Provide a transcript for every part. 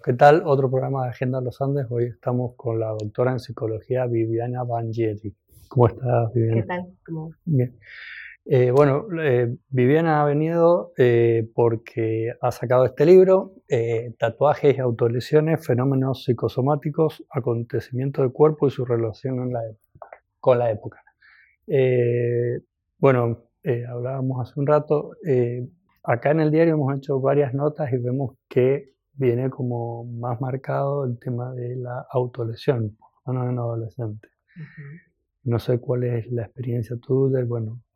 ¿Qué tal? Otro programa de Agenda Los Andes. Hoy estamos con la doctora en psicología Viviana Vangetti. ¿Cómo estás, Viviana? ¿Qué tal? ¿Cómo? Bien. Viviana ha venido porque ha sacado este libro, Tatuajes y autolesiones, fenómenos psicosomáticos, acontecimientos del cuerpo y su relación con la época. Hablábamos hace un rato, acá en el diario hemos hecho varias notas y vemos que viene como más marcado el tema de la autolesión, por lo menos en adolescentes. No sé cuál es la experiencia tuya,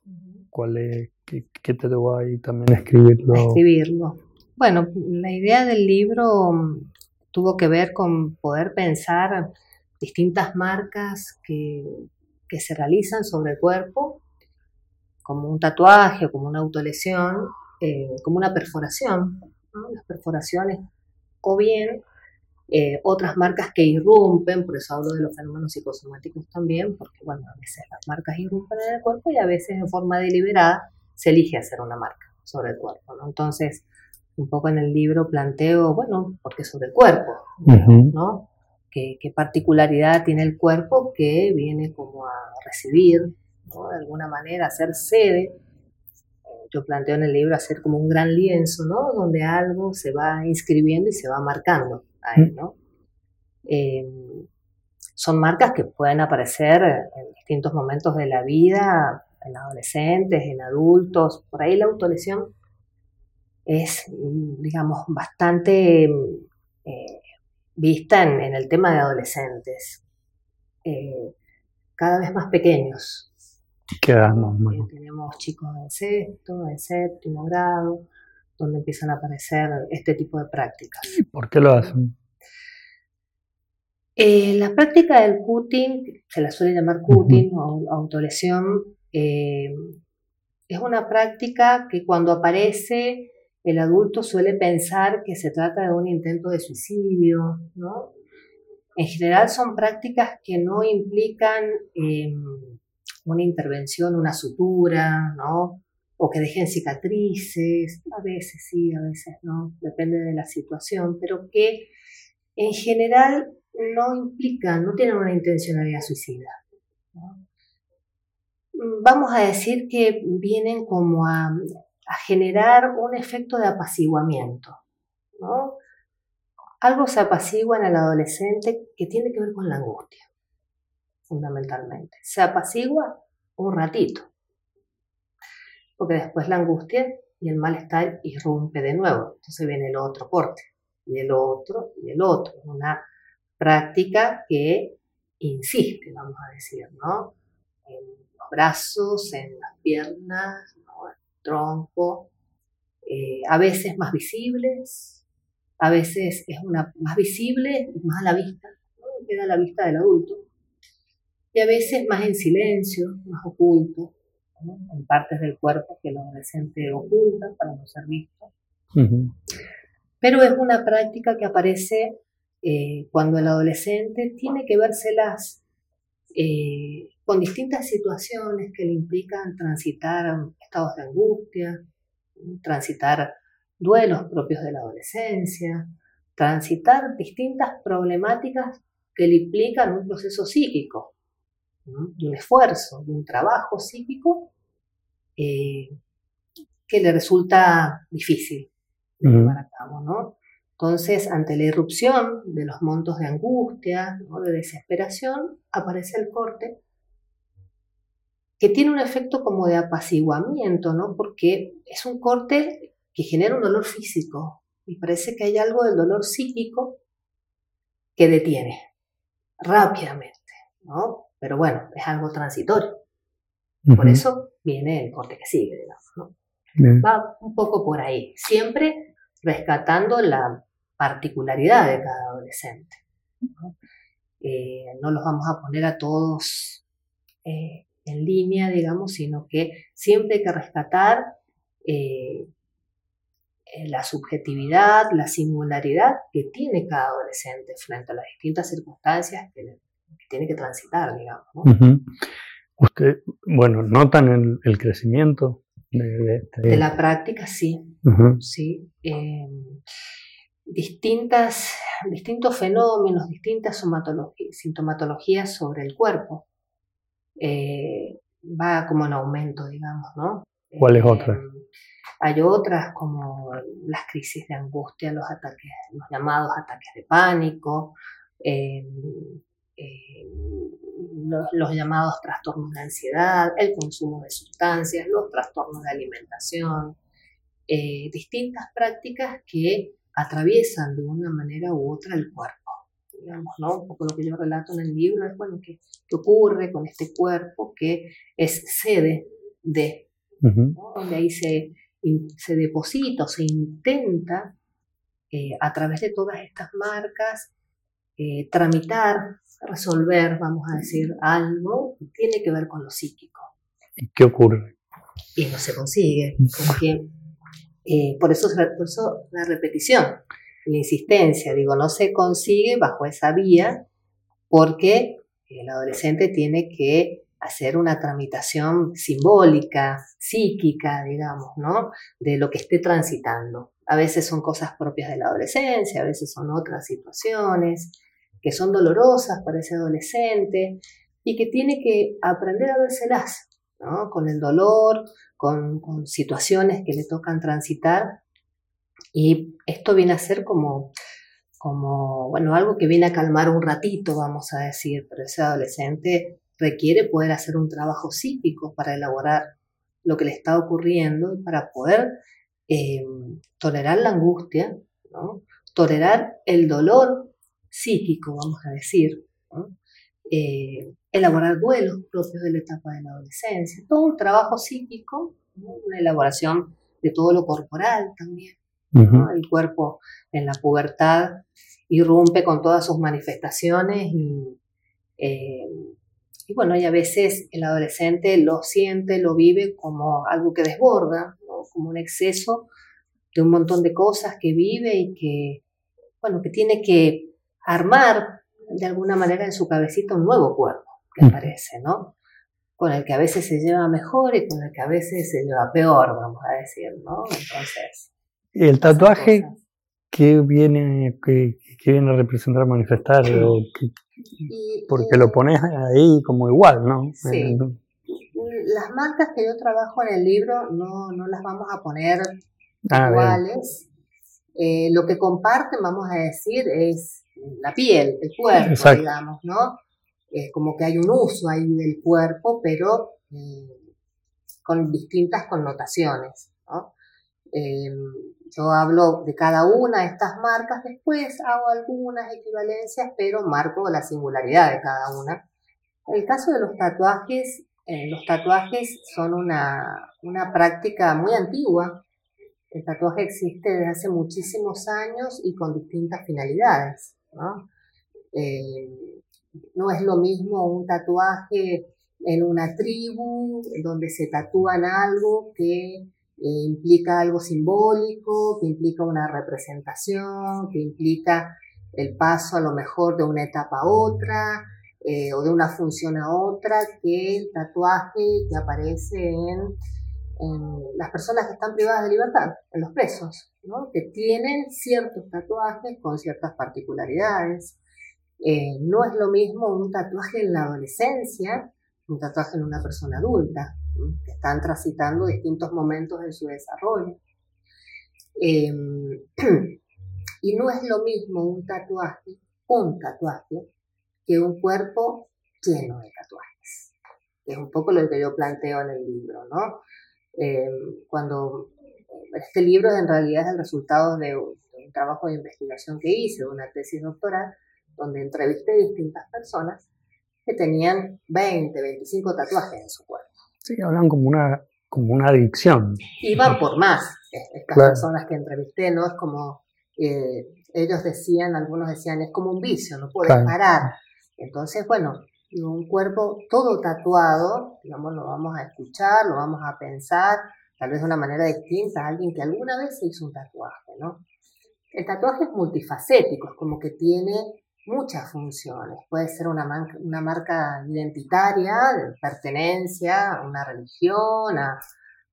¿qué te llevó ahí también a escribirlo? A escribirlo. Bueno, la idea del libro tuvo que ver con poder pensar distintas marcas que se realizan sobre el cuerpo, como un tatuaje, como una autolesión, como una perforación, ¿no? Las perforaciones, o bien otras marcas que irrumpen, por eso hablo de los fenómenos psicosomáticos también, porque bueno, a veces las marcas irrumpen en el cuerpo y a veces en forma deliberada se elige hacer una marca sobre el cuerpo, ¿no? Entonces, un poco en el libro planteo, bueno, porque sobre el cuerpo, ¿no? ¿Qué particularidad tiene el cuerpo que viene como a recibir, ¿no? De alguna manera, a ser sede. Yo planteo en el libro hacer como un gran lienzo, ¿no? Donde algo se va inscribiendo y se va marcando ahí, ¿no? Son marcas que pueden aparecer en distintos momentos de la vida, en adolescentes, en adultos. Por ahí la autolesión es, digamos, bastante vista en el tema de adolescentes, cada vez más pequeños. ¿Qué edad más o menos? Tenemos chicos en sexto, en séptimo grado, donde empiezan a aparecer este tipo de prácticas. ¿Y por qué lo hacen? La práctica del cutting, se la suele llamar cutting o autolesión, es una práctica que cuando aparece el adulto suele pensar que se trata de un intento de suicidio, ¿no? En general son prácticas que no implican una intervención, una sutura, ¿no? O que dejen cicatrices, a veces sí, a veces no, depende de la situación, pero que en general no implican, no tienen una intencionalidad suicida, ¿no? Vamos a decir que vienen como a generar un efecto de apaciguamiento, ¿no? Algo se apacigua en el adolescente que tiene que ver con la angustia, fundamentalmente. Se apacigua un ratito, porque después la angustia y el malestar irrumpe de nuevo. Entonces viene el otro corte, y el otro, y el otro. Una práctica que insiste, vamos a decir, ¿no? En los brazos, en las piernas, ¿no? En el tronco, a veces más visibles, a veces es una más visible, más a la vista, ¿no? Queda a la vista del adulto, y a veces más en silencio, más oculto, ¿no? En partes del cuerpo que el adolescente oculta para no ser visto. Pero es una práctica que aparece cuando el adolescente tiene que vérselas con distintas situaciones que le implican transitar estados de angustia, transitar duelos propios de la adolescencia, transitar distintas problemáticas que le implican un proceso psíquico, ¿no? De un esfuerzo, de un trabajo psíquico que le resulta difícil de llevar a cabo, ¿no? Entonces, ante la irrupción de los montos de angustia, ¿no? De desesperación, aparece el corte, que tiene un efecto como de apaciguamiento, ¿no? Porque es un corte que genera un dolor físico, y parece que hay algo del dolor psíquico que detiene rápidamente, ¿no? Pero bueno, es algo transitorio. Por eso viene el corte que sigue, digamos, ¿no? Va un poco por ahí, siempre rescatando la particularidad de cada adolescente, ¿no? No los vamos a poner a todos en línea, digamos, sino que siempre hay que rescatar la subjetividad, la singularidad que tiene cada adolescente frente a las distintas circunstancias que tiene que transitar, digamos, ¿no? Usted, bueno, ¿notan el crecimiento de la práctica? Sí, sí. distintos fenómenos, distintas sintomatologías sobre el cuerpo. Va como en aumento, digamos, ¿no? ¿Cuál es otra? Hay otras como las crisis de angustia, los llamados ataques de pánico, los llamados trastornos de ansiedad, el consumo de sustancias, los trastornos de alimentación, distintas prácticas que atraviesan de una manera u otra el cuerpo, digamos, ¿no? Un poco lo que yo relato en el libro es, bueno, ¿qué ocurre con este cuerpo que es sede de, ¿no? Donde ahí se deposita o se intenta a través de todas estas marcas tramitar, resolver, vamos a decir, algo que tiene que ver con lo psíquico. ¿Y qué ocurre? Y no se consigue, porque por eso la repetición, la insistencia, digo, no se consigue bajo esa vía porque el adolescente tiene que hacer una tramitación simbólica, psíquica, digamos, ¿no? De lo que esté transitando. A veces son cosas propias de la adolescencia, a veces son otras situaciones que son dolorosas para ese adolescente y que tiene que aprender a vérselas, ¿no? Con el dolor, con situaciones que le tocan transitar, y esto viene a ser como, bueno, algo que viene a calmar un ratito, vamos a decir, pero ese adolescente requiere poder hacer un trabajo psíquico para elaborar lo que le está ocurriendo y para poder tolerar la angustia, ¿no? Tolerar el dolor psíquico, vamos a decir, ¿no? Elaborar duelos propios de la etapa de la adolescencia, todo un trabajo psíquico, ¿no? Una elaboración de todo lo corporal también, ¿no? El cuerpo en la pubertad irrumpe con todas sus manifestaciones y bueno, y a veces el adolescente lo siente, lo vive como algo que desborda, ¿no? Como un exceso de un montón de cosas que vive y que, bueno, que tiene que armar de alguna manera en su cabecita un nuevo cuerpo que aparece, ¿no? Con el que a veces se lleva mejor y con el que a veces se lleva peor, vamos a decir, ¿no? Entonces, el tatuaje, ¿qué viene a representar, manifestar? Porque lo pones ahí como igual, ¿no? Sí. Las marcas que yo trabajo en el libro no las vamos a poner iguales. Lo que comparten, vamos a decir, es la piel, el cuerpo, exacto, digamos, ¿no? Como que hay un uso ahí del cuerpo, pero con distintas connotaciones, ¿no? Yo hablo de cada una de estas marcas, después hago algunas equivalencias, pero marco la singularidad de cada una. En el caso de los tatuajes son una práctica muy antigua. El tatuaje existe desde hace muchísimos años y con distintas finalidades, ¿no? No es lo mismo un tatuaje en una tribu donde se tatúan algo que implica algo simbólico, que implica una representación, que implica el paso a lo mejor de una etapa a otra, o de una función a otra, que el tatuaje que aparece en las personas que están privadas de libertad, en los presos, ¿no? Que tienen ciertos tatuajes con ciertas particularidades. No es lo mismo un tatuaje en la adolescencia, un tatuaje en una persona adulta, ¿no? Que están transitando distintos momentos en su desarrollo. Y no es lo mismo un tatuaje, que un cuerpo lleno de tatuajes. Es un poco lo que yo planteo en el libro, ¿no? Cuando este libro en realidad es el resultado de un trabajo de investigación que hice, de una tesis doctoral, donde entrevisté a distintas personas que tenían 20, 25 tatuajes en su cuerpo. Sí, hablan como una adicción. Y van por más. Estas claro, personas que entrevisté, ¿no? Es como, ellos decían, algunos decían, es como un vicio, no puedes claro, parar. Entonces, bueno, un cuerpo todo tatuado, digamos, lo vamos a escuchar, lo vamos a pensar, tal vez de una manera distinta a alguien que alguna vez se hizo un tatuaje, ¿no? El tatuaje es multifacético, es como que tiene muchas funciones. Puede ser una marca identitaria, de pertenencia a una religión, a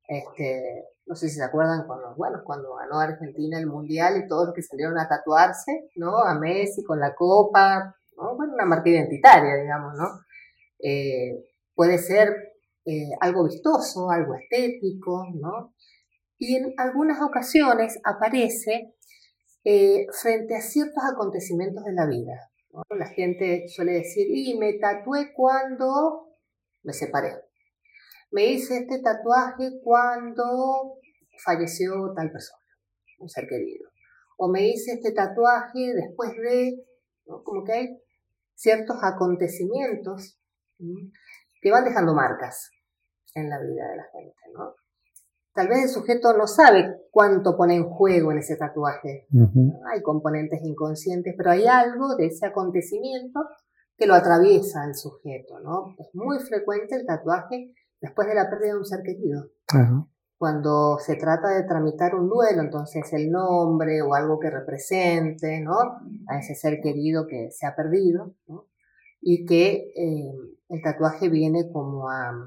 No sé si se acuerdan cuando ganó Argentina el Mundial y todos los que salieron a tatuarse, ¿no? A Messi con la copa, ¿no? Bueno, una marca identitaria, digamos, ¿no? Puede ser algo vistoso, algo estético, ¿no? Y en algunas ocasiones aparece frente a ciertos acontecimientos de la vida, ¿no? La gente suele decir, y me tatué cuando me separé. Me hice este tatuaje cuando falleció tal persona, un ser querido. O me hice este tatuaje después de, ¿no? Como que hay ciertos acontecimientos, ¿sí?, que van dejando marcas en la vida de la gente, ¿no? Tal vez el sujeto no sabe cuánto pone en juego en ese tatuaje. Hay componentes inconscientes, pero hay algo de ese acontecimiento que lo atraviesa al sujeto, ¿no? Es muy frecuente el tatuaje después de la pérdida de un ser querido. Cuando se trata de tramitar un duelo, entonces el nombre o algo que represente, ¿no?, a ese ser querido que se ha perdido, ¿no? Y que el tatuaje viene como a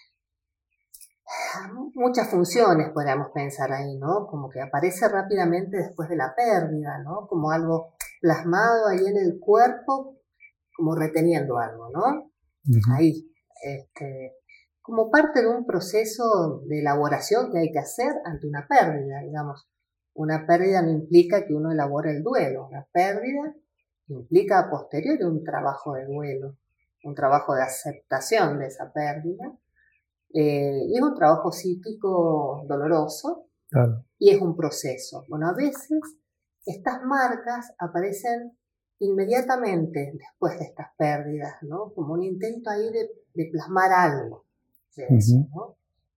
muchas funciones, podríamos pensar ahí, ¿no? Como que aparece rápidamente después de la pérdida, ¿no? Como algo plasmado ahí en el cuerpo, como reteniendo algo, ¿no? Ahí, como parte de un proceso de elaboración que hay que hacer ante una pérdida, digamos. Una pérdida no implica que uno elabore el duelo, una pérdida implica a posteriori un trabajo de duelo, un trabajo de aceptación de esa pérdida, y es un trabajo psíquico doloroso, claro, y es un proceso. Bueno, a veces estas marcas aparecen inmediatamente después de estas pérdidas, ¿no? Como un intento ahí de plasmar algo de eso, ¿no?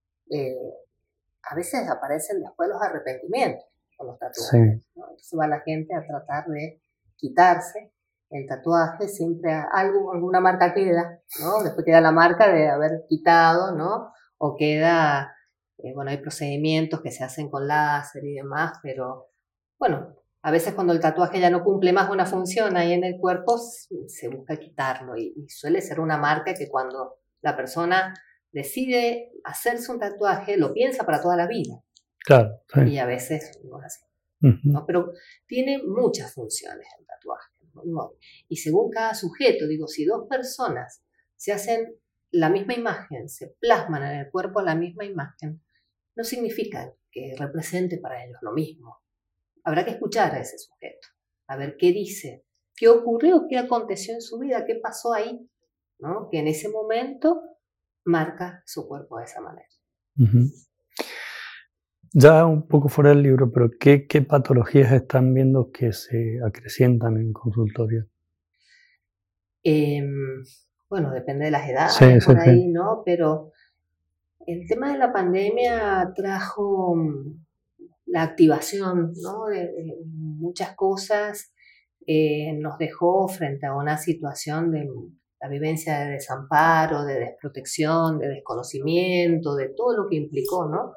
A veces aparecen después los arrepentimientos con los tatuajes, sí, ¿no? Entonces va la gente a tratar de quitarse el tatuaje, siempre alguna marca queda, ¿no? Después queda la marca de haber quitado, ¿no? O queda, bueno, hay procedimientos que se hacen con láser y demás, pero bueno, a veces cuando el tatuaje ya no cumple más una función ahí en el cuerpo, se busca quitarlo y suele ser una marca que cuando la persona decide hacerse un tatuaje, lo piensa para toda la vida. Claro, sí. Y a veces no es así, ¿no? Pero tiene muchas funciones el tatuaje, ¿no? Y según cada sujeto, digo, si dos personas se hacen la misma imagen, se plasman en el cuerpo la misma imagen, no significa que represente para ellos lo mismo. Habrá que escuchar a ese sujeto, a ver qué dice, qué ocurrió, qué aconteció en su vida, qué pasó ahí, ¿no? Que en ese momento marca su cuerpo de esa manera. Ya un poco fuera del libro, pero ¿qué patologías están viendo que se acrecientan en consultorio? Bueno, depende de las edades, por ahí, ¿no? Pero el tema de la pandemia trajo la activación, ¿no?, de muchas cosas, nos dejó frente a una situación de la vivencia de desamparo, de desprotección, de desconocimiento, de todo lo que implicó, ¿no?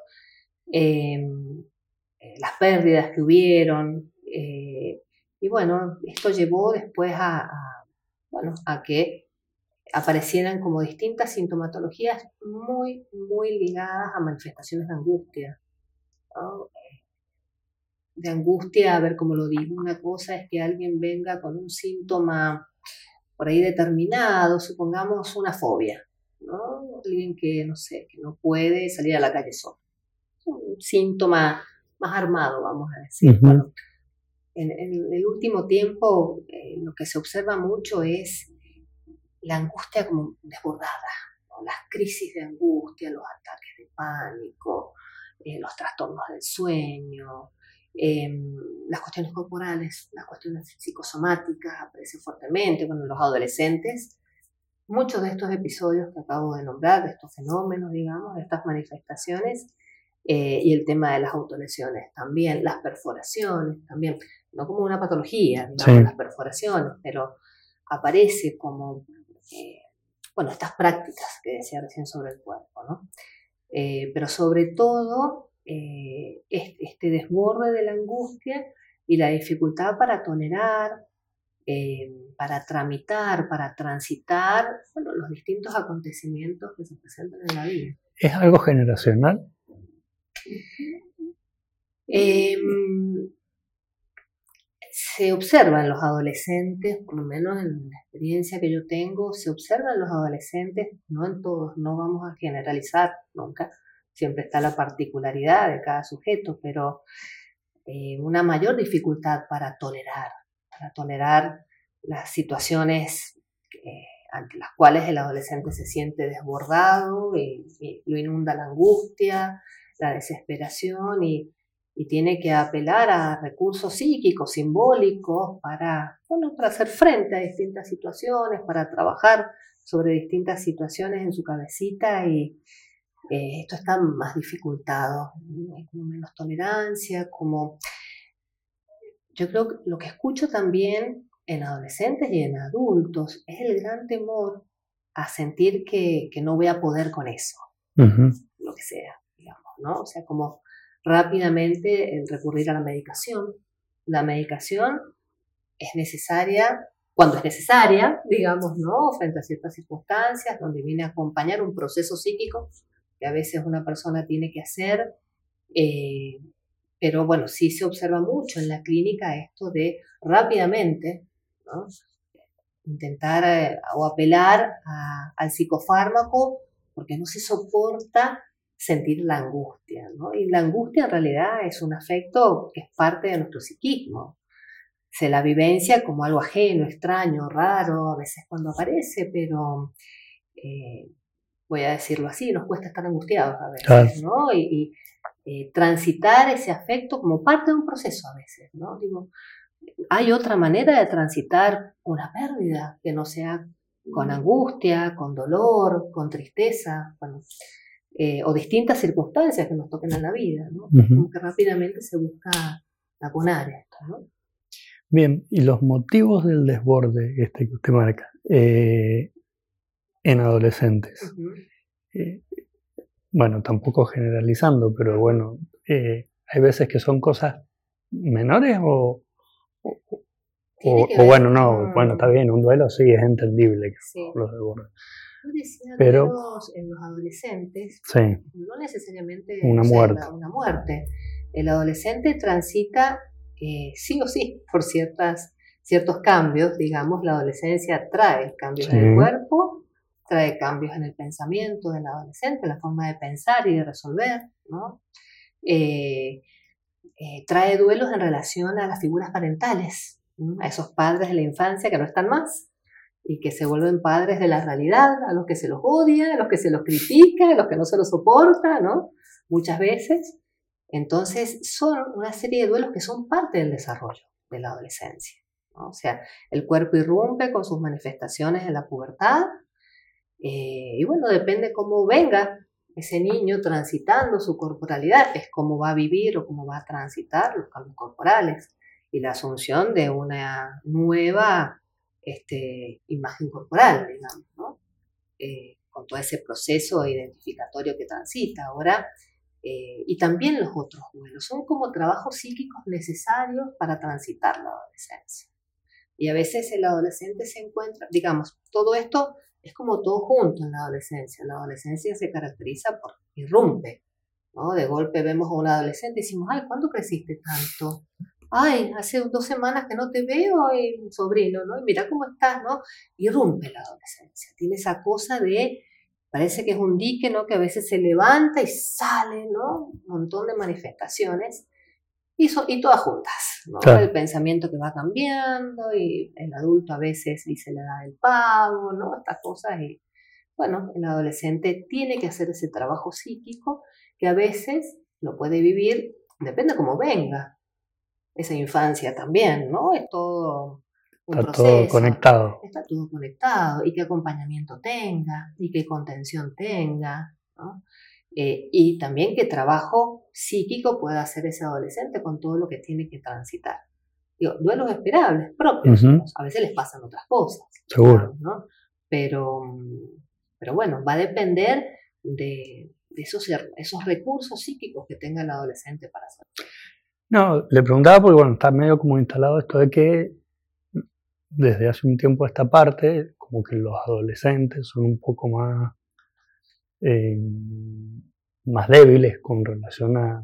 Las pérdidas que hubieron, y bueno, esto llevó después a que aparecieran como distintas sintomatologías muy, muy ligadas a manifestaciones de angustia, ¿no? De angustia, a ver cómo lo digo, una cosa es que alguien venga con un síntoma por ahí determinado, supongamos una fobia, ¿no? Alguien que, no sé, que no puede salir a la calle solo. Un síntoma más armado, vamos a decir. Bueno, en el último tiempo lo que se observa mucho es la angustia como desbordada, ¿no? Las crisis de angustia, los ataques de pánico, los trastornos del sueño, las cuestiones corporales, las cuestiones psicosomáticas aparecen fuertemente. Bueno, en los adolescentes, muchos de estos episodios que acabo de nombrar, de estos fenómenos, digamos, de estas manifestaciones, y el tema de las autolesiones también, las perforaciones también, no como una patología, digamos, las perforaciones, pero aparece como, bueno, estas prácticas que decía recién sobre el cuerpo, ¿no? Pero sobre todo, este desborde de la angustia y la dificultad para tolerar, para tramitar, para transitar, bueno, los distintos acontecimientos que se presentan en la vida. ¿Es algo generacional? Se observa en los adolescentes, por lo menos en la experiencia que yo tengo, se observa en los adolescentes, no en todos, no vamos a generalizar nunca, siempre está la particularidad de cada sujeto, pero una mayor dificultad para tolerar las situaciones ante las cuales el adolescente se siente desbordado y lo inunda la angustia, la desesperación y tiene que apelar a recursos psíquicos, simbólicos, para hacer frente a distintas situaciones, para trabajar sobre distintas situaciones en su cabecita y esto está más dificultado, hay como menos tolerancia, como yo creo que lo que escucho también en adolescentes y en adultos es el gran temor a sentir que no voy a poder con eso, lo que sea, digamos, ¿no? O sea, como rápidamente el recurrir a la medicación. La medicación es necesaria cuando es necesaria, digamos, ¿no? Frente a ciertas circunstancias, donde viene a acompañar un proceso psíquico que a veces una persona tiene que hacer, pero bueno, sí se observa mucho en la clínica esto de rápidamente, ¿no? Intentar o apelar al psicofármaco porque no se soporta sentir la angustia, ¿no? Y la angustia en realidad es un afecto que es parte de nuestro psiquismo. Se la vivencia como algo ajeno, extraño, raro, a veces cuando aparece, pero voy a decirlo así, nos cuesta estar angustiados a veces, ¿no? Y transitar ese afecto como parte de un proceso a veces, ¿no? Digo, hay otra manera de transitar una pérdida que no sea con angustia, con dolor, con tristeza, bueno, o distintas circunstancias que nos toquen en la vida, ¿no? Como que rápidamente se busca taponar esto, ¿no? Bien, y los motivos del desborde que usted marca en adolescentes. Bueno, tampoco generalizando, pero bueno, hay veces que son cosas menores o bueno, no, bueno, está bien, un duelo sí es entendible que sí. Los desbordes. Pero en los adolescentes, sí, no necesariamente una muerte. Una muerte. El adolescente transita sí o sí por ciertos cambios, digamos, la adolescencia trae cambios en el cuerpo, trae cambios en el pensamiento del adolescente, la forma de pensar y de resolver, ¿no? Trae duelos en relación a las figuras parentales, ¿no? A esos padres de la infancia que no están más y que se vuelven padres de la realidad, a los que se los odia, a los que se los critica, a los que no se los soporta, ¿no? Muchas veces. Entonces son una serie de duelos que son parte del desarrollo de la adolescencia, ¿no? O sea, el cuerpo irrumpe con sus manifestaciones en la pubertad y bueno, depende cómo venga ese niño transitando su corporalidad, es cómo va a vivir o cómo va a transitar los cambios corporales y la asunción de una nueva imagen corporal, digamos, ¿no? Con todo ese proceso identificatorio que transita ahora. Y también los otros duelos son como trabajos psíquicos necesarios para transitar la adolescencia. Y a veces el adolescente se encuentra, digamos, todo esto es como todo junto en la adolescencia. La adolescencia se caracteriza por irrumpe, ¿no? De golpe vemos a un adolescente y decimos, ay, ¿cuándo creciste tanto? Ay, hace 2 semanas que no te veo, y sobrino, ¿no? Y mira cómo estás, ¿no? Irrumpe la adolescencia. Tiene esa cosa de, parece que es un dique, ¿no? Que a veces se levanta y sale, ¿no? Un montón de manifestaciones. Y todas juntas, ¿no? Claro. El pensamiento que va cambiando y el adulto a veces dice la edad del pavo, ¿no? Estas cosas y bueno, el adolescente tiene que hacer ese trabajo psíquico que a veces lo puede vivir, depende cómo venga, esa infancia también, ¿no? Es todo un proceso. Está todo conectado. Está todo conectado y qué acompañamiento tenga y qué contención tenga, ¿no? Y también qué trabajo psíquico pueda hacer ese adolescente con todo lo que tiene que transitar. Digo, duelos esperables, propios, a veces les pasan otras cosas. Seguro. ¿No? Pero bueno, va a depender de esos recursos psíquicos que tenga el adolescente para hacer. No, le preguntaba porque bueno, está medio como instalado esto de que desde hace un tiempo a esta parte, como que los adolescentes son un poco más débiles con relación a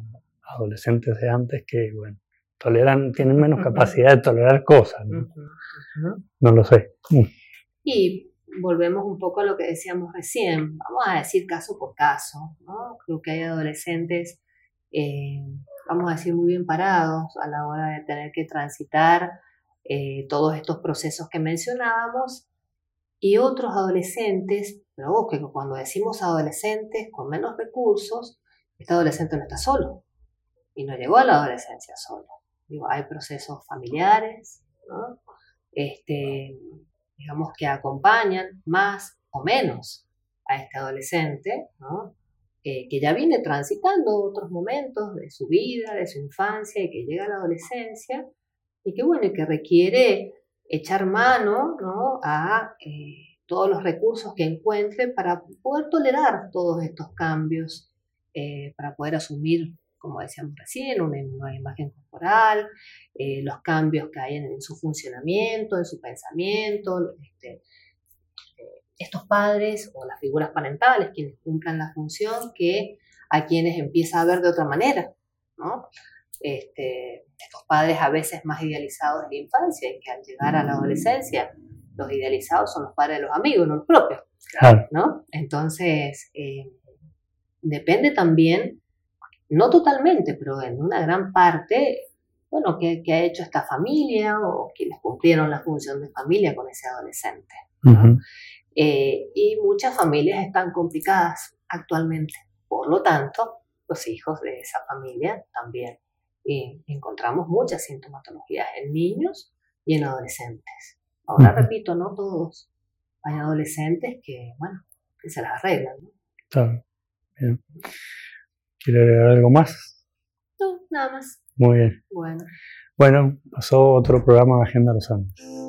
adolescentes de antes que, bueno, tienen menos capacidad de tolerar cosas, ¿no? No lo sé. Y volvemos un poco a lo que decíamos recién, vamos a decir caso por caso, ¿no? Creo que hay adolescentes, vamos a decir, muy bien parados a la hora de tener que transitar todos estos procesos que mencionábamos, y otros adolescentes, pero ojo, que cuando decimos adolescentes con menos recursos, este adolescente no está solo y no llegó a la adolescencia solo. Digo, hay procesos familiares, ¿no? Digamos que acompañan más o menos a este adolescente, ¿no? Que ya viene transitando otros momentos de su vida, de su infancia y que llega a la adolescencia y que, bueno, y que requiere echar mano, ¿no? a todos los recursos que encuentre para poder tolerar todos estos cambios, para poder asumir, como decíamos recién, una imagen corporal, los cambios que hay en su funcionamiento, en su pensamiento, estos padres o las figuras parentales quienes cumplan la función que a quienes empieza a ver de otra manera, ¿no? Estos padres a veces más idealizados en la infancia y que al llegar a la adolescencia los idealizados son los padres de los amigos, no los propios, ¿no? Entonces, depende también, no totalmente, pero en una gran parte, bueno, ¿qué ha hecho esta familia o quienes cumplieron la función de familia con ese adolescente, ¿no? Y muchas familias están complicadas actualmente, por lo tanto, los hijos de esa familia también. Y encontramos muchas sintomatologías en niños y en adolescentes. Ahora repito, no todos. Hay adolescentes que, bueno, que se las arreglan, ¿no? Claro. Bien. ¿Quiere agregar algo más? No, nada más. Muy bien. Bueno, pasó otro programa de Agenda Los Andes.